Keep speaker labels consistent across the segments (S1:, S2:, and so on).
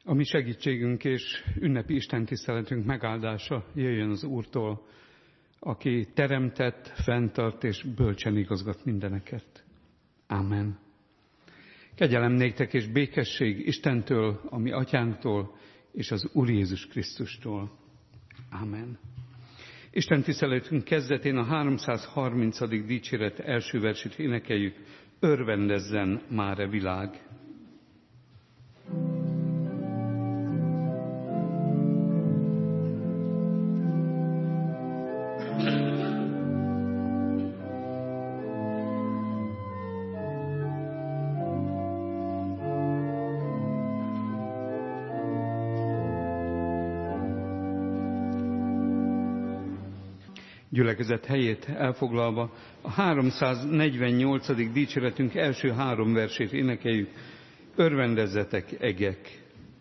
S1: A mi segítségünk és ünnepi istentiszteletünk megáldása jöjjön az Úrtól, aki teremtett, fenntart és bölcsen igazgat mindeneket. Ámen. Kegyelem néktek és békesség Istentől, a mi atyánktól és az Úr Jézus Krisztustól. Ámen. Isten tiszteletünk kezdetén a 330. dicséret első versét énekeljük. Örvendezzen már-e világ! Gyülekezet helyét elfoglalva a 348. dicséretünk első 3 versét énekeljük. Örvendezzetek, egek!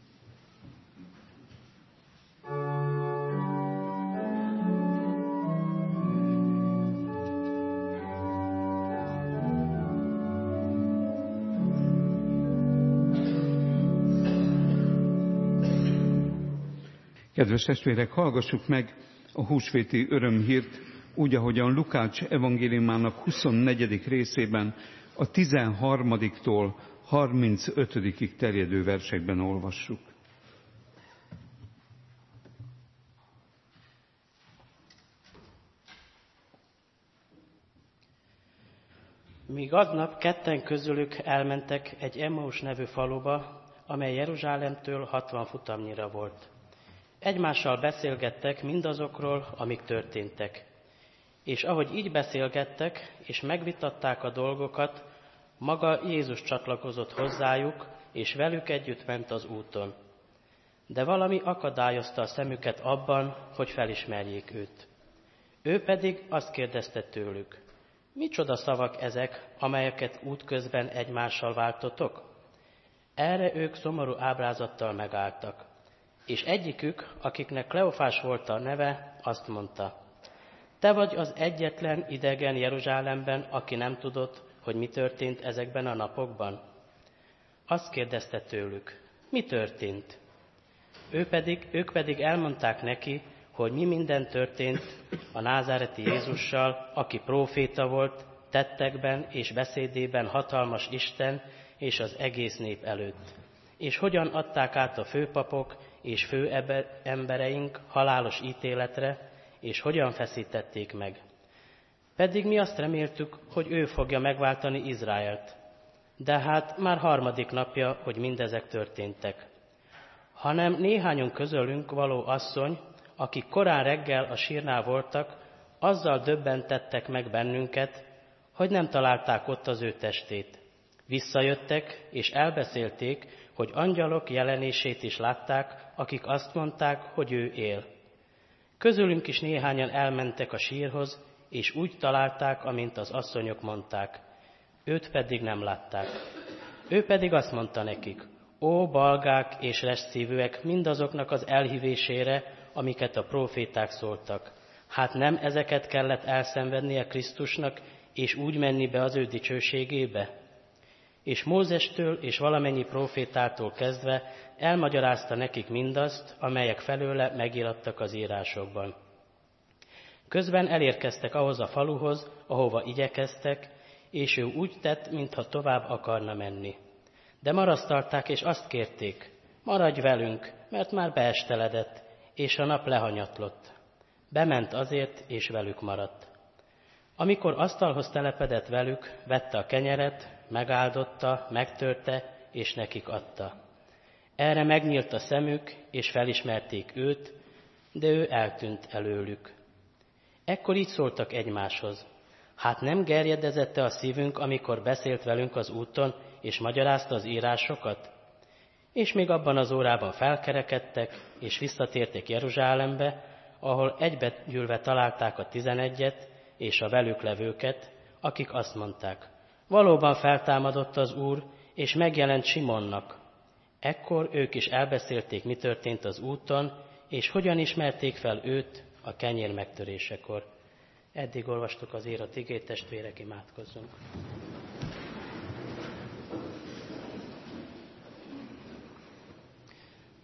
S1: Kedves testvérek, hallgassuk meg a húsvéti örömhírt, úgy, ahogyan Lukács evangéliumának 24. részében a 13-tól 35-ig terjedő versekben olvassuk.
S2: Míg aznap ketten közülük elmentek egy Emmaus nevű faluba, amely Jeruzsálemtől 60 futamnyira volt. Egymással beszélgettek mindazokról, amik történtek. És ahogy így beszélgettek, és megvitatták a dolgokat, maga Jézus csatlakozott hozzájuk, és velük együtt ment az úton. De valami akadályozta a szemüket abban, hogy felismerjék őt. Ő pedig azt kérdezte tőlük, micsoda szavak ezek, amelyeket útközben egymással váltotok? Erre ők szomorú ábrázattal megálltak. És egyikük, akiknek Kleofás volt a neve, azt mondta, te vagy az egyetlen idegen Jeruzsálemben, aki nem tudott, hogy mi történt ezekben a napokban? Azt kérdezte tőlük, mi történt? Ők pedig elmondták neki, hogy mi minden történt a názáreti Jézussal, aki próféta volt, tettekben és beszédében hatalmas Isten és az egész nép előtt. És hogyan adták át a főpapok és fő embereink halálos ítéletre, és hogyan feszítették meg. Pedig mi azt reméltük, hogy ő fogja megváltani Izraelt. De hát már 3. napja, hogy mindezek történtek. Hanem néhányan közülünk való asszony, akik korán reggel a sírnál voltak, azzal döbbentettek meg bennünket, hogy nem találták ott az ő testét. Visszajöttek, és elbeszélték, hogy angyalok jelenését is látták, akik azt mondták, hogy ő él. Közülünk is néhányan elmentek a sírhoz, és úgy találták, amint az asszonyok mondták. Őt pedig nem látták. Ő pedig azt mondta nekik, ó balgák és restszívűek mindazoknak az elhívésére, amiket a próféták szóltak. Hát nem ezeket kellett elszenvednie Krisztusnak, és úgy menni be az ő dicsőségébe? És Mózestől és valamennyi prófétától kezdve elmagyarázta nekik mindazt, amelyek felőle megirattak az írásokban. Közben elérkeztek ahhoz a faluhoz, ahova igyekeztek, és ő úgy tett, mintha tovább akarna menni. De marasztalták, és azt kérték, maradj velünk, mert már beesteledett, és a nap lehanyatlott. Bement azért, és velük maradt. Amikor asztalhoz telepedett velük, vette a kenyeret, megáldotta, megtörte, és nekik adta. Erre megnyílt a szemük, és felismerték őt, de ő eltűnt előlük. Ekkor így szóltak egymáshoz. Hát nem gerjedezette a szívünk, amikor beszélt velünk az úton, és magyarázta az írásokat? És még abban az órában felkerekedtek, és visszatértek Jeruzsálembe, ahol egybegyűlve találták a 11-et és a velük levőket, akik azt mondták, valóban feltámadott az Úr, és megjelent Simonnak. Ekkor ők is elbeszélték, mi történt az úton, és hogyan ismerték fel őt a kenyér megtörésekor. Eddig olvastuk az írott igét, testvérek, imádkozzunk.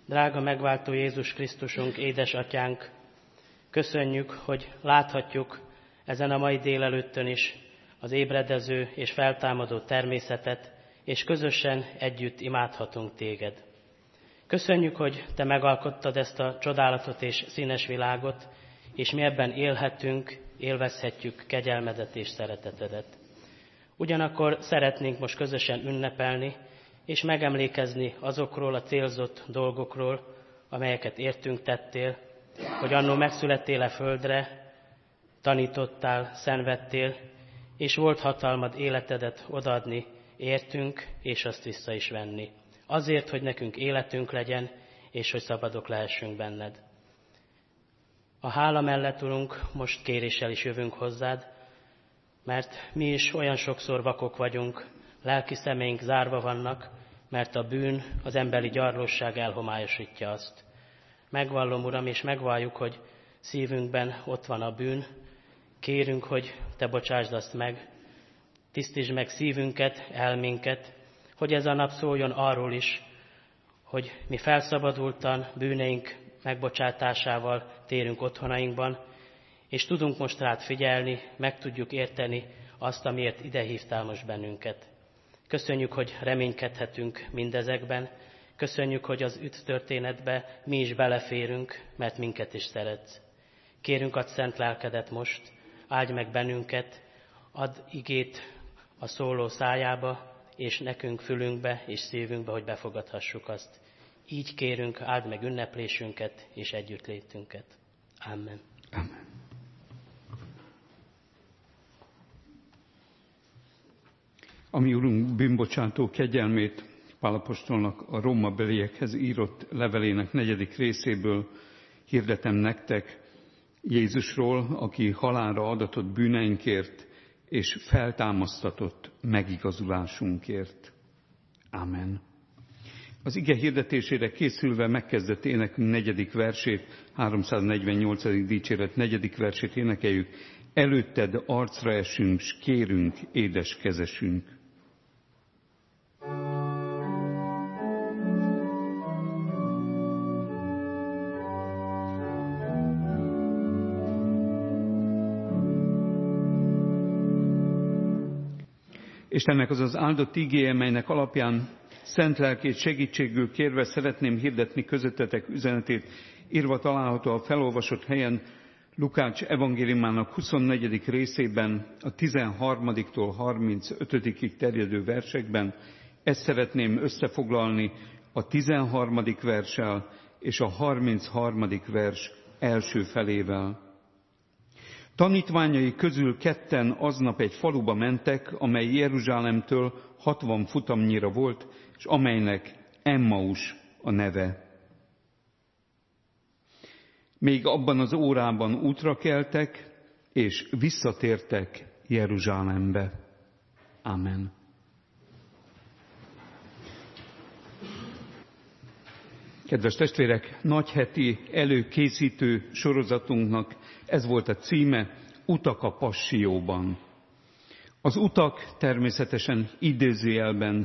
S2: Drága megváltó Jézus Krisztusunk, édesatyánk, köszönjük, hogy láthatjuk ezen a mai délelőttön is az ébredező és feltámadó természetet, és közösen együtt imádhatunk téged. Köszönjük, hogy te megalkottad ezt a csodálatot és színes világot, és mi ebben élhetünk, élvezhetjük kegyelmedet és szeretetedet. Ugyanakkor szeretnénk most közösen ünnepelni, és megemlékezni azokról a célzott dolgokról, amelyeket értünk tettél, hogy annó megszülettél a földre, tanítottál, szenvedtél, és volt hatalmad életedet odaadni értünk, és azt vissza is venni. Azért, hogy nekünk életünk legyen, és hogy szabadok lehessünk benned. A hála mellett, Urunk, most kéréssel is jövünk hozzád, mert mi is olyan sokszor vakok vagyunk, lelki szemeink zárva vannak, mert a bűn, az emberi gyarlóság elhomályosítja azt. Megvallom, Uram, és megvalljuk, hogy szívünkben ott van a bűn. Kérünk, hogy te bocsásd azt meg, tisztítsd meg szívünket, elménket, hogy ez a nap szóljon arról is, hogy mi felszabadultan bűneink megbocsátásával térünk otthonainkban, és tudunk most rád figyelni, meg tudjuk érteni azt, amiért ide hívtál most bennünket. Köszönjük, hogy reménykedhetünk mindezekben, köszönjük, hogy az üt történetbe mi is beleférünk, mert minket is szeretsz. Kérünk, add szent lelkedet most, áldj meg bennünket, add igét a szóló szájába, és nekünk fülünkbe és szívünkbe, hogy befogadhassuk azt. Így kérünk, áld meg ünneplésünket és együttlétünket. Amen.
S1: Amen. Ami Urunk bűnbocsátó kegyelmét Pál apostolnak a rómabeliekhez írott levelének 4. részéből hirdetem nektek, Jézusról, aki halálra adatott bűneinkért, és feltámasztatott megigazulásunkért. Amen. Az ige hirdetésére készülve megkezdett énekünk 4. versét, 348. dicséret 4. versét énekeljük. Előtted arcra esünk, s kérünk, édes kezesünk. Istennek az az áldott igéje, melynek alapján szent lelkét segítségül kérve szeretném hirdetni közöttetek üzenetét, írva található a felolvasott helyen, Lukács evangéliumának 24. részében, a 13-tól 35-ig terjedő versekben. Ezt szeretném összefoglalni a 13. verssel és a 33. vers első felével. Tanítványai közül ketten aznap egy faluba mentek, amely Jeruzsálemtől 60 futamnyira volt, és amelynek Emmaus a neve. Még abban az órában útra keltek, és visszatértek Jeruzsálembe. Amen. Kedves testvérek, nagyheti előkészítő sorozatunknak ez volt a címe, Utak a Passió-ban. Az utak természetesen idézőjelben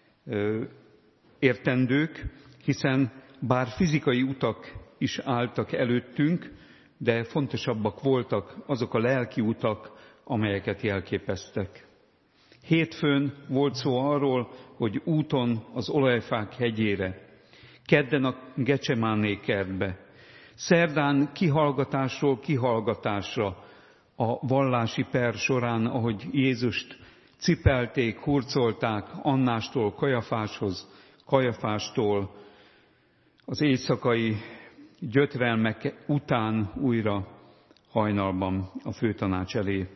S1: értendők, hiszen bár fizikai utak is álltak előttünk, de fontosabbak voltak azok a lelki utak, amelyeket jelképeztek. Hétfőn volt szó arról, hogy úton az Olajfák hegyére, kedden a Gecsemáné kertbe, szerdán kihallgatásról kihallgatásra a vallási per során, ahogy Jézust cipelték, hurcolták Annástól Kajafáshoz, Kajafástól az éjszakai gyötrelmek után újra hajnalban a főtanács elé.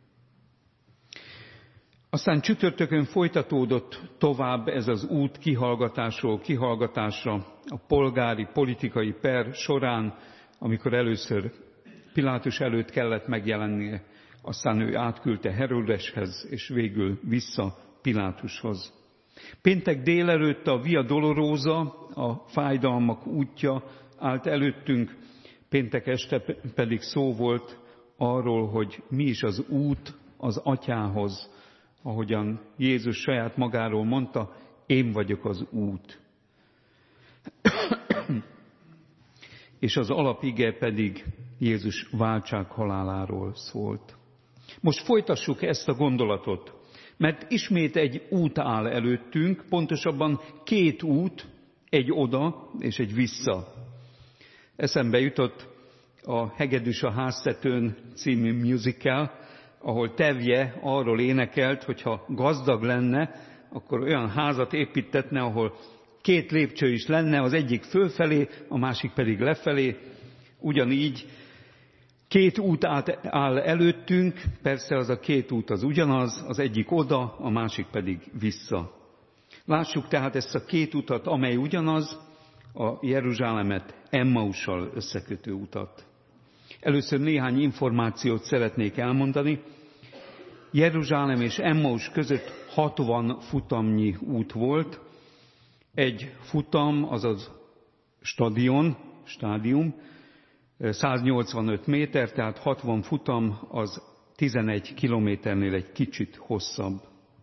S1: Aztán csütörtökön folytatódott tovább ez az út kihallgatásról kihallgatásra a polgári, politikai per során, amikor először Pilátus előtt kellett megjelennie, aztán ő átküldte Herodeshez, és végül vissza Pilátushoz. Péntek délelőtt a Via Dolorosa, a fájdalmak útja állt előttünk, péntek este pedig szó volt arról, hogy mi is az út az Atyához, ahogyan Jézus saját magáról mondta, én vagyok az út. és az alapige pedig Jézus váltsághaláláról szólt. Most folytassuk ezt a gondolatot, mert ismét egy út áll előttünk, pontosabban 2 út, egy oda és egy vissza. Eszembe jutott a Hegedűs a háztetőn című musical, ahol Tevje arról énekelt, hogyha gazdag lenne, akkor olyan házat építetne, ahol 2 lépcső is lenne, az egyik fölfelé, a másik pedig lefelé. Ugyanígy 2 út áll előttünk, persze az a 2 út az ugyanaz, az egyik oda, a másik pedig vissza. Lássuk tehát ezt a 2 utat, amely ugyanaz, a Jeruzsálemet Emmaussal összekötő utat. Először néhány információt szeretnék elmondani. Jeruzsálem és Emmaus között 60 futamnyi út volt. Egy futam, azaz stádium, 185 méter, tehát 60 futam, az 11 kilométernél egy kicsit hosszabb.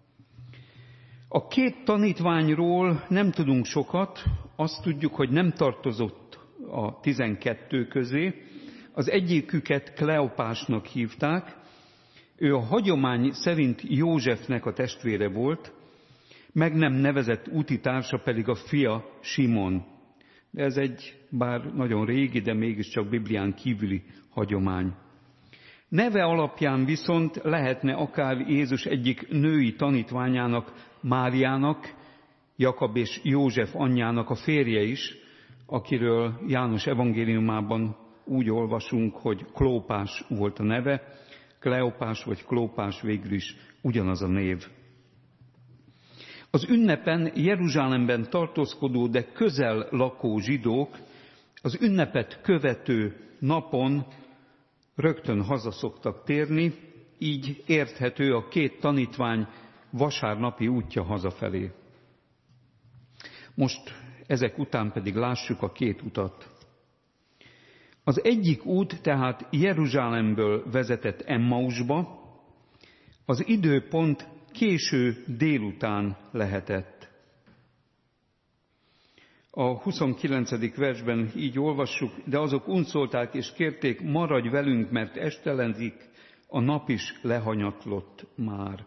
S1: A 2 tanítványról nem tudunk sokat, azt tudjuk, hogy nem tartozott a 12 közé. Az egyiküket Kleopásnak hívták, ő a hagyomány szerint Józsefnek a testvére volt, meg nem nevezett útitársa pedig a fia Simon. De ez egy bár nagyon régi, de mégiscsak Biblián kívüli hagyomány. Neve alapján viszont lehetne akár Jézus egyik női tanítványának, Máriának, Jakab és József anyjának a férje is, akiről János evangéliumában úgy olvasunk, hogy Klópás volt a neve, Kleopás vagy Klópás végül is ugyanaz a név. Az ünnepen Jeruzsálemben tartózkodó, de közel lakó zsidók az ünnepet követő napon rögtön haza szoktak térni, így érthető a 2 tanítvány vasárnapi útja hazafelé. Most ezek után pedig lássuk a 2 utat. Az egyik út tehát Jeruzsálemből vezetett Emmausba, az időpont késő délután lehetett. A 29. versben így olvassuk, de azok unszolták és kérték, maradj velünk, mert estelenzik, a nap is lehanyatlott már.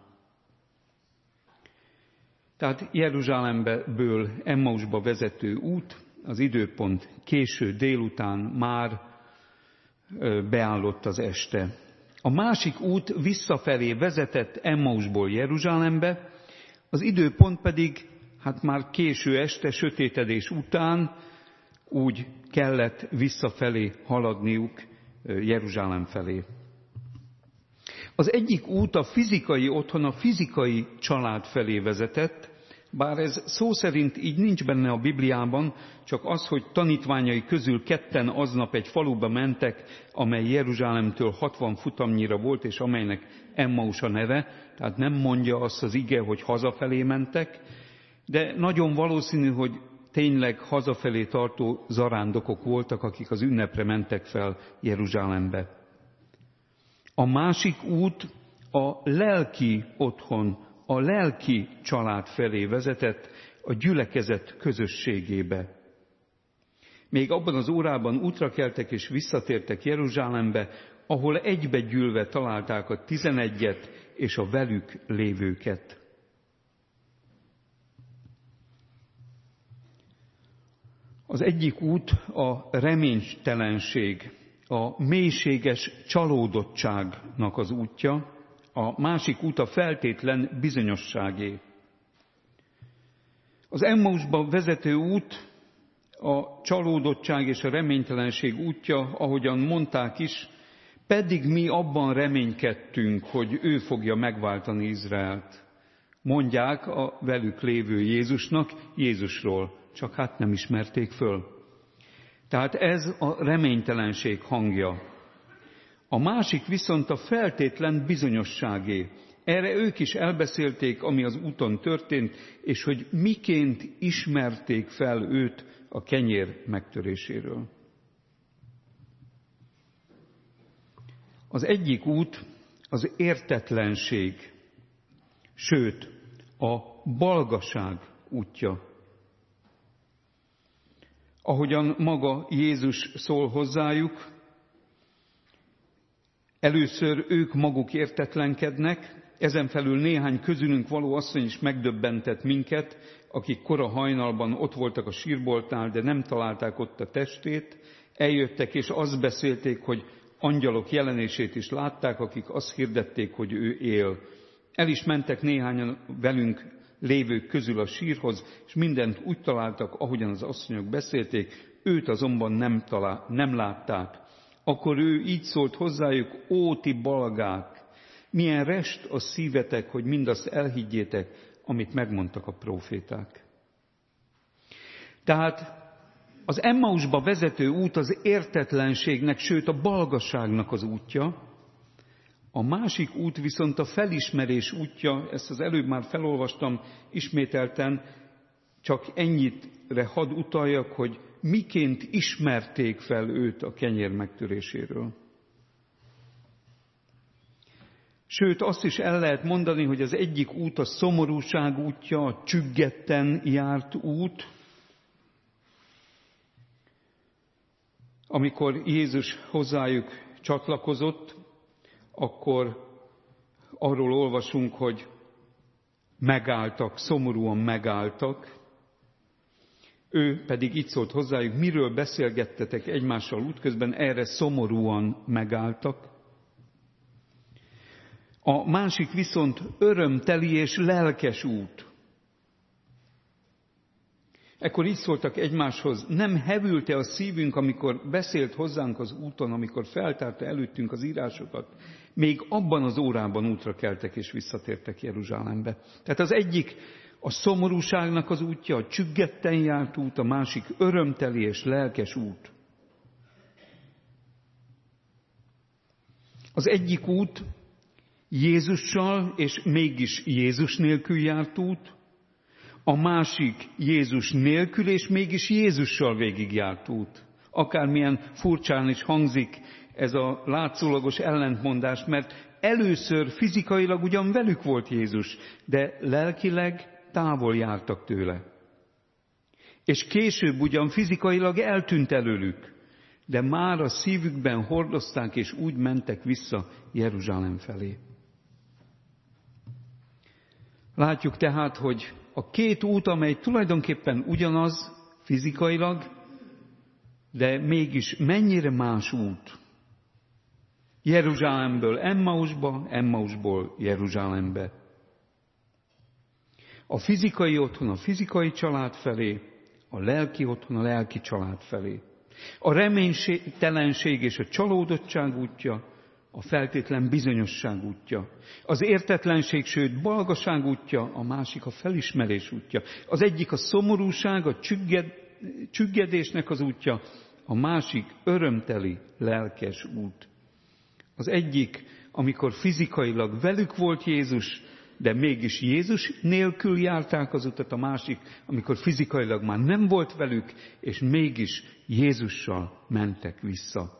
S1: Tehát Jeruzsálemből Emmausba vezető út, az időpont késő délután már beállott az este. A másik út visszafelé vezetett Emmausból Jeruzsálembe, az időpont pedig már késő este, sötétedés után úgy kellett visszafelé haladniuk Jeruzsálem felé. Az egyik út a fizikai otthon, a fizikai család felé vezetett, bár ez szó szerint így nincs benne a Bibliában, csak az, hogy tanítványai közül 2 aznap egy faluba mentek, amely Jeruzsálemtől 60 futamnyira volt, és amelynek Emmaus a neve, tehát nem mondja azt az ige, hogy hazafelé mentek, de nagyon valószínű, hogy tényleg hazafelé tartó zarándokok voltak, akik az ünnepre mentek fel Jeruzsálembe. A másik út a lelki otthon, a lelki család felé vezetett, a gyülekezet közösségébe. Még abban az órában útra keltek és visszatértek Jeruzsálembe, ahol egybegyűlve találták a 11-et és a velük lévőket. Az egyik út a reménytelenség, a mélységes csalódottságnak az útja, a másik út a feltétlen bizonyosságé. Az Emmausba vezető út a csalódottság és a reménytelenség útja, ahogyan mondták is, pedig mi abban reménykedtünk, hogy ő fogja megváltani Izraelt. Mondják a velük lévő Jézusról, csak nem ismerték föl. Tehát ez a reménytelenség hangja. A másik viszont a feltétlen bizonyosságé. Erre ők is elbeszélték, ami az úton történt, és hogy miként ismerték fel őt a kenyér megtöréséről. Az egyik út az értetlenség, sőt, a balgaság útja. ahogyan maga Jézus szól hozzájuk. Először ők maguk értetlenkednek, ezen felül néhány közülünk való asszony is megdöbbentett minket, akik kora hajnalban ott voltak a sírboltnál, de nem találták ott a testét. Eljöttek és azt beszélték, hogy angyalok jelenését is látták, akik azt hirdették, hogy ő él. El is mentek néhányan velünk lévők közül a sírhoz, és mindent úgy találtak, ahogyan az asszonyok beszélték, őt azonban nem látták. Akkor ő így szólt hozzájuk: ó, ti balgák, milyen rest a szívetek, hogy mindazt elhiggyétek, amit megmondtak a próféták. Tehát az Emmausba vezető út az értetlenségnek, sőt a balgaságnak az útja. A másik út viszont a felismerés útja, ezt az előbb már felolvastam ismételten, csak ennyitre hadd utaljak, hogy miként ismerték fel őt a kenyér megtöréséről. Sőt, azt is el lehet mondani, hogy az egyik út a szomorúság útja, a csüggetten járt út. Amikor Jézus hozzájuk csatlakozott, akkor arról olvasunk, hogy megálltak, szomorúan megálltak. Ő pedig így szólt hozzájuk: miről beszélgettetek egymással útközben, erre szomorúan megálltak. A másik viszont örömteli és lelkes út. Ekkor így szóltak egymáshoz: nem hevült-e a szívünk, amikor beszélt hozzánk az úton, amikor feltárta előttünk az írásokat? Még abban az órában útra keltek és visszatértek Jeruzsálembe. Tehát az egyik a szomorúságnak az útja, a csüggetten járt út, a másik örömteli és lelkes út. Az egyik út Jézussal és mégis Jézus nélkül járt út, a másik Jézus nélkül és mégis Jézussal végigjárt út. Akármilyen furcsán is hangzik ez a látszólagos ellentmondás, mert először fizikailag ugyan velük volt Jézus, de lelkileg távol jártak tőle. És később ugyan fizikailag eltűnt előlük, de már a szívükben hordozták, és úgy mentek vissza Jeruzsálem felé. Látjuk tehát, hogy a két út, amely tulajdonképpen ugyanaz fizikailag, de mégis mennyire más út. Jeruzsálemből Emmausba, Emmausból Jeruzsálembe. A fizikai otthon a fizikai család felé, a lelki otthon a lelki család felé. A reménytelenség és a csalódottság útja, a feltétlen bizonyosság útja. Az értetlenség, sőt balgaság útja, a másik a felismerés útja. Az egyik a szomorúság, a csüggedésnek az útja, a másik örömteli, lelkes út. Az egyik, amikor fizikailag velük volt Jézus, de mégis Jézus nélkül járták az utat, a másik, amikor fizikailag már nem volt velük, és mégis Jézussal mentek vissza.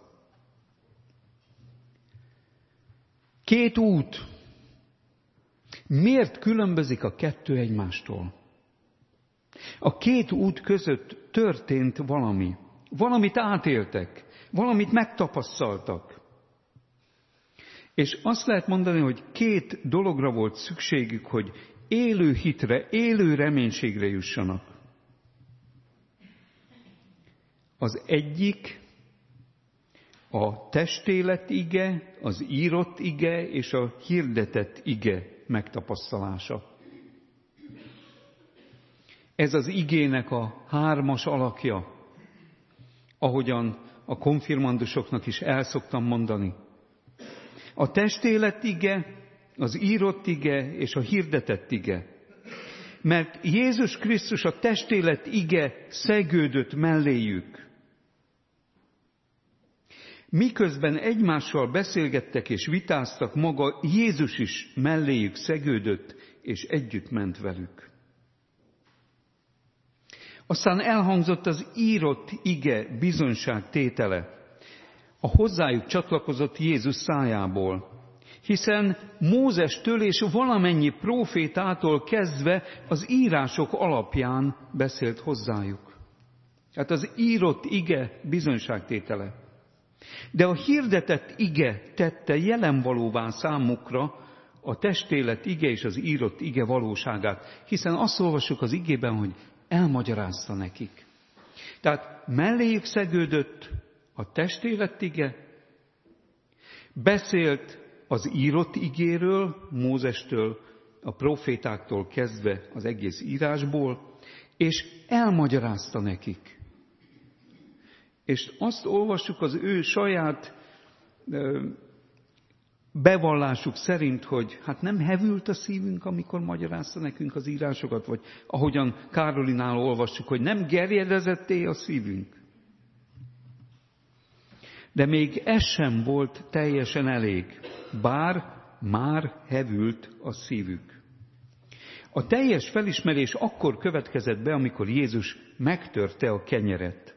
S1: Két út. Miért különbözik a kettő egymástól? A két út között történt valami. Valamit átéltek, valamit megtapasztaltak. És azt lehet mondani, hogy két dologra volt szükségük, hogy élő hitre, élő reménységre jussanak. Az egyik a testélet ige, az írott ige és a hirdetett ige megtapasztalása. Ez az igének a hármas alakja, ahogyan a konfirmandusoknak is el szoktam mondani. A testélet ige, az írott ige és a hirdetett ige. Mert Jézus Krisztus a testélet ige szegődött melléjük. Miközben egymással beszélgettek és vitáztak, maga Jézus is melléjük szegődött és együtt ment velük. Aztán elhangzott az írott ige bizonyságtétele a hozzájuk csatlakozott Jézus szájából, hiszen Mózestől és valamennyi prófétától kezdve az írások alapján beszélt hozzájuk. Tehát az írott ige bizonyságtétele. De a hirdetett ige tette jelenvalóvá számukra a testélet ige és az írott ige valóságát. Hiszen azt olvassuk az igében, hogy elmagyarázta nekik. Tehát melléjük szegődött a testélet ige, beszélt az írott igéről, Mózestől, a profétáktól kezdve az egész írásból, és elmagyarázta nekik. És azt olvassuk az ő saját bevallásuk szerint, hogy hát nem hevült a szívünk, amikor magyarázta nekünk az írásokat, vagy ahogyan Károlinál olvassuk, hogy nem gerjedezett-e a szívünk. De még ez sem volt teljesen elég, bár már hevült a szívük. A teljes felismerés akkor következett be, amikor Jézus megtörte a kenyeret.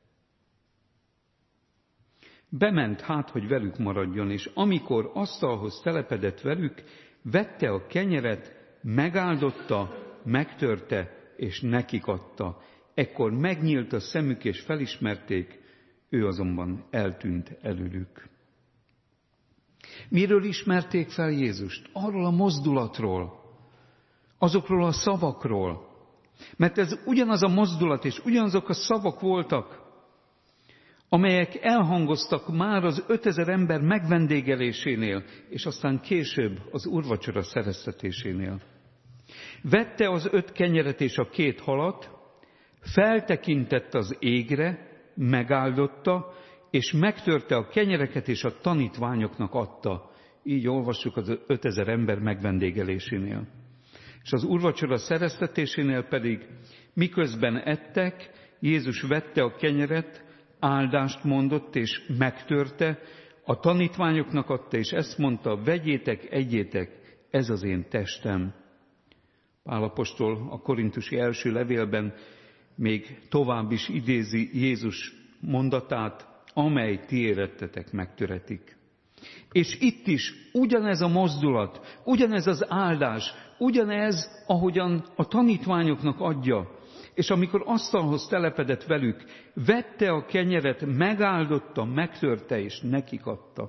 S1: Bement hát, hogy velük maradjon, és amikor asztalhoz telepedett velük, vette a kenyeret, megáldotta, megtörte, és nekik adta. Ekkor megnyílt a szemük, és felismerték, ő azonban eltűnt előlük. Miről ismerték fel Jézust? Arról a mozdulatról, azokról a szavakról. Mert ez ugyanaz a mozdulat, és ugyanazok a szavak voltak, amelyek elhangoztak már az 5000 ember megvendégelésénél, és aztán később az úrvacsora szereztetésénél. Vette az 5 kenyeret és a 2 halat, feltekintett az égre, megáldotta, és megtörte a kenyereket, és a tanítványoknak adta. Így olvassuk az 5000 ember megvendégelésénél. És az úrvacsora szereztetésénél pedig, miközben ettek, Jézus vette a kenyeret, áldást mondott, és megtörte, a tanítványoknak adta, és ezt mondta, vegyétek, egyétek, ez az én testem. Pál apostol a korintusi első levélben még tovább is idézi Jézus mondatát, amely ti érettetek megtöretik. És itt is ugyanez a mozdulat, ugyanez az áldás, ugyanez, ahogyan a tanítványoknak adja. És amikor asztalhoz telepedett velük, vette a kenyeret, megáldotta, megtörte, és nekik adta.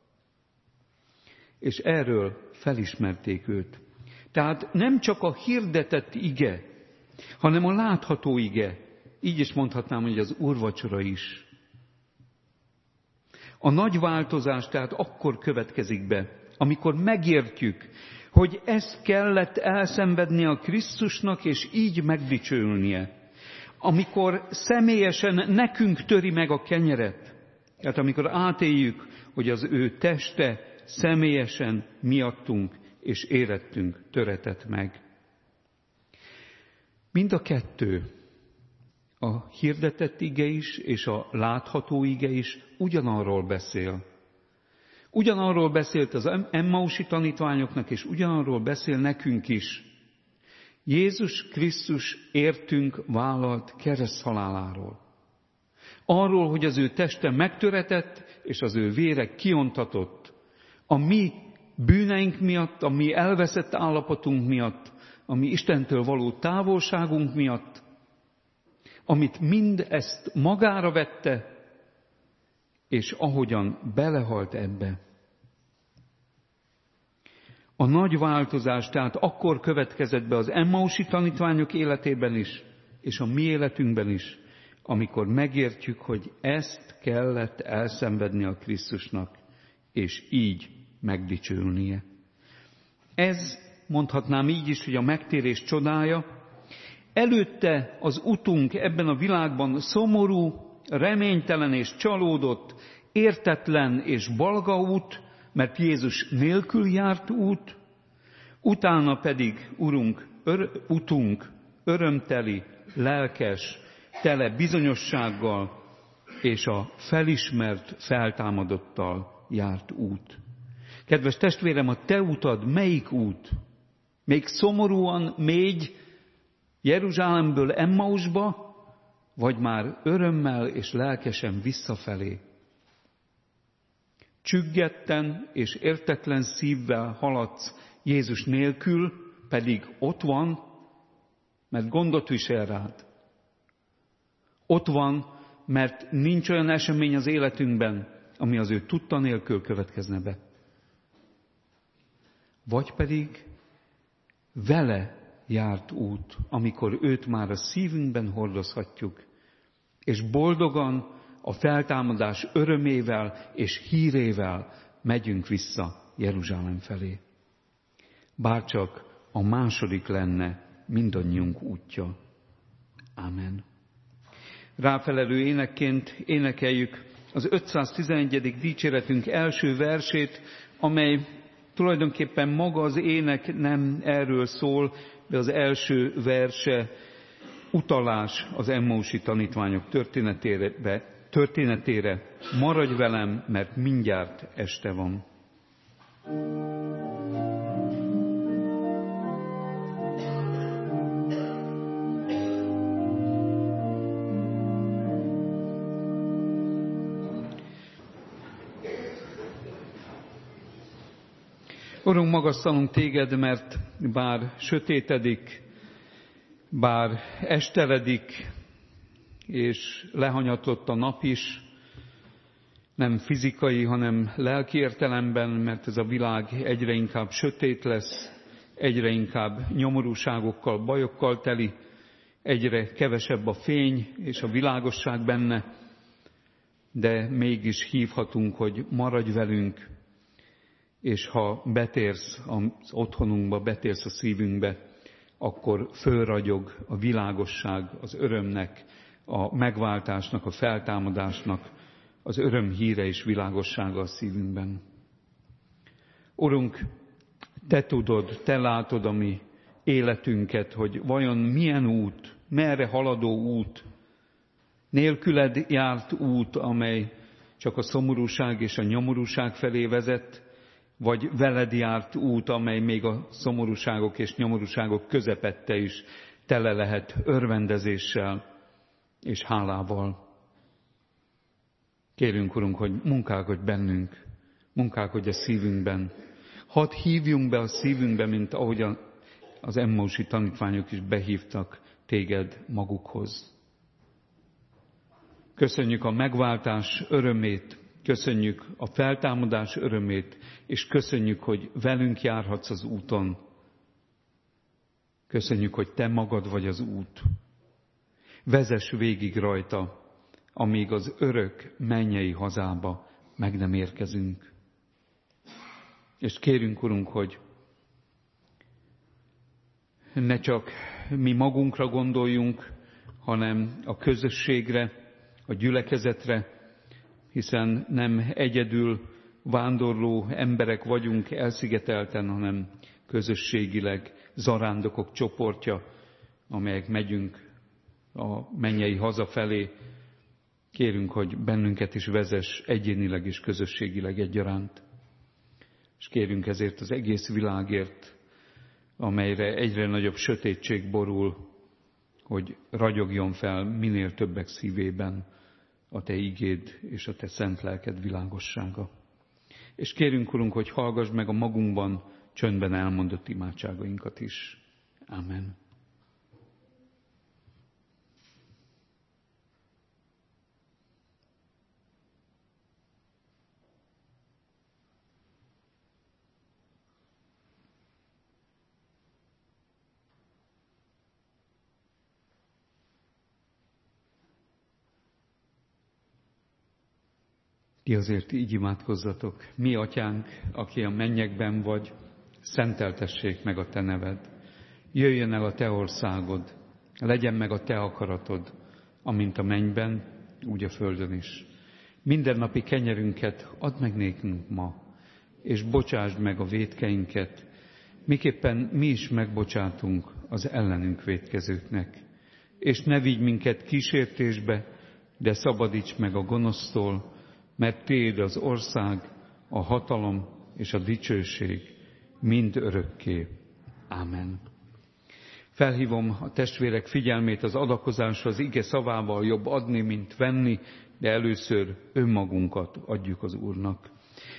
S1: És erről felismerték őt. Tehát nem csak a hirdetett ige, hanem a látható ige. Így is mondhatnám, hogy az úrvacsora is. A nagy változás tehát akkor következik be, amikor megértjük, hogy ezt kellett elszenvednie a Krisztusnak, és így megdicsőülnie. Amikor személyesen nekünk töri meg a kenyeret, tehát amikor átéljük, hogy az ő teste személyesen miattunk és érettünk töretett meg. Mind a kettő, a hirdetett ige is és a látható ige is ugyanarról beszél. Ugyanarról beszélt az Emmausi tanítványoknak, és ugyanarról beszél nekünk is. Jézus Krisztus értünk vállalt kereszthaláláról. Arról, hogy az ő teste megtöretett, és az ő vére kiontatott. A mi bűneink miatt, a mi elveszett állapotunk miatt, a mi Istentől való távolságunk miatt, amit mind ezt magára vette, és ahogyan belehalt ebbe. A nagy változás tehát akkor következett be az Emmausi tanítványok életében is, és a mi életünkben is, amikor megértjük, hogy ezt kellett elszenvedni a Krisztusnak, és így megdicsőülnie. Ez, mondhatnám így is, hogy a megtérés csodája. Előtte az utunk ebben a világban szomorú, reménytelen és csalódott, értetlen és balga út, mert Jézus nélkül járt út, utána pedig, Urunk, utunk örömteli, lelkes, tele bizonyossággal és a felismert feltámadottal járt út. Kedves testvérem, a te utad melyik út? Még szomorúan mégy Jeruzsálemből Emmausba, vagy már örömmel és lelkesen visszafelé? Csüggetten és értetlen szívvel haladsz Jézus nélkül, pedig ott van, mert gondot visel rád. Ott van, mert nincs olyan esemény az életünkben, ami az ő tudta nélkül következne be. Vagy pedig vele járt út, amikor őt már a szívünkben hordozhatjuk, és boldogan a feltámadás örömével és hírével megyünk vissza Jeruzsálem felé. Bárcsak a második lenne mindannyiunk útja. Ámen. Ráfelelő énekként énekeljük az 511. dicséretünk első versét, amely tulajdonképpen maga az ének nem erről szól, de az első verse utalás az emmausi tanítványok történetére. Maradj velem, mert mindjárt este van. Urunk, magasztalunk téged, mert bár sötétedik, bár esteledik, és lehanyatlott a nap is, nem fizikai, hanem lelki értelemben, mert ez a világ egyre inkább sötét lesz, egyre inkább nyomorúságokkal, bajokkal teli, egyre kevesebb a fény és a világosság benne, de mégis hívhatunk, hogy maradj velünk, és ha betérsz az otthonunkba, betérsz a szívünkbe, akkor fölragyog a világosság, az örömnek, a megváltásnak, a feltámadásnak, az öröm híre és világossága a szívünkben. Urunk, Te tudod, Te látod a mi életünket, hogy vajon milyen út, merre haladó út, nélküled járt út, amely csak a szomorúság és a nyomorúság felé vezet, vagy veled járt út, amely még a szomorúságok és nyomorúságok közepette is tele lehet örvendezéssel és hálával. Kérünk, Urunk, hogy munkálkodj bennünk, munkálkodj a szívünkben. Hadd hívjunk be a szívünkbe, mint ahogy az emmausi tanítványok is behívtak téged magukhoz. Köszönjük a megváltás örömét, köszönjük a feltámadás örömét, és köszönjük, hogy velünk járhatsz az úton. Köszönjük, hogy Te magad vagy az út. Vezess végig rajta, amíg az örök mennyei hazába meg nem érkezünk. És kérünk, Urunk, hogy ne csak mi magunkra gondoljunk, hanem a közösségre, a gyülekezetre, hiszen nem egyedül vándorló emberek vagyunk elszigetelten, hanem közösségileg zarándokok csoportja, amelyek megyünk a mennyei haza felé. Kérünk, hogy bennünket is vezess egyénileg és közösségileg egyaránt. És kérünk ezért az egész világért, amelyre egyre nagyobb sötétség borul, hogy ragyogjon fel minél többek szívében a Te igéd és a Te szent lelked világossága. És kérünk, Urunk, hogy hallgass meg a magunkban csöndben elmondott imádságainkat is. Amen. Ti azért így imádkozzatok. Mi, Atyánk, aki a mennyekben vagy, szenteltessék meg a Te neved. Jöjjön el a Te országod, legyen meg a Te akaratod, amint a mennyben, úgy a földön is. Mindennapi kenyerünket add meg nékünk ma, és bocsásd meg a vétkeinket, miképpen mi is megbocsátunk az ellenünk vétkezőknek. És ne vigy minket kísértésbe, de szabadíts meg a gonosztól, mert Tiéd az ország, a hatalom és a dicsőség mind örökké. Ámen. Felhívom a testvérek figyelmét az adakozásra, az ige szavával jobb adni, mint venni, de először önmagunkat adjuk az Úrnak.